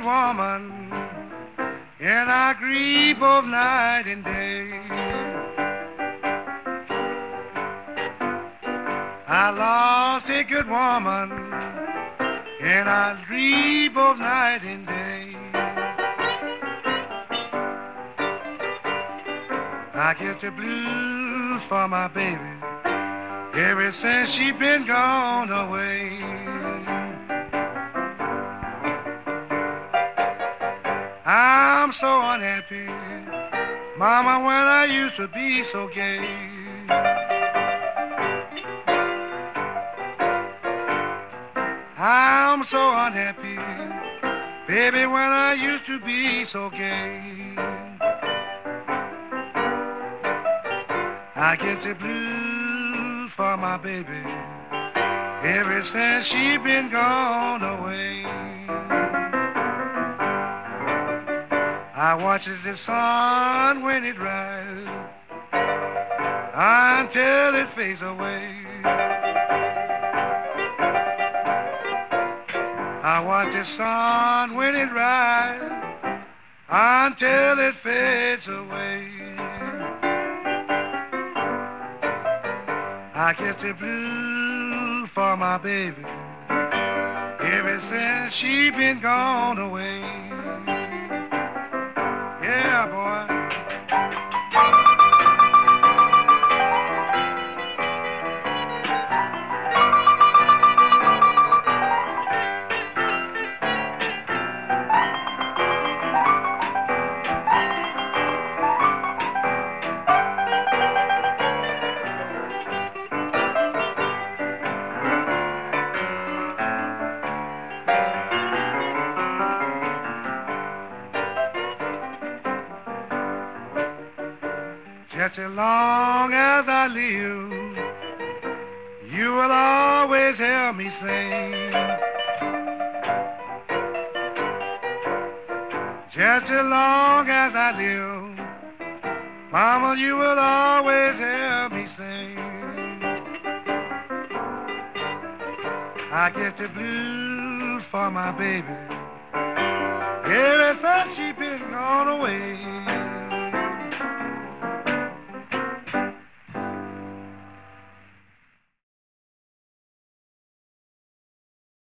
woman, and I grieve both night and day. I lost a good woman, and I grieve both night and day. I get the blues for my baby ever since she been gone away. I'm so unhappy, Mama, when I used to be so gay. I'm so unhappy, baby, when I used to be so gay. I get the blues for my baby ever since she been gone away. I watches the sun when it rises until it fades away. I watch the sun when it rises until it fades away. I get the blues for my baby ever since she been gone away. Yeah, boy. Just as long as I live, you will always hear me sing. Just as long as I live, Mama, you will always hear me sing. I get the blues for my baby ever since she been gone away.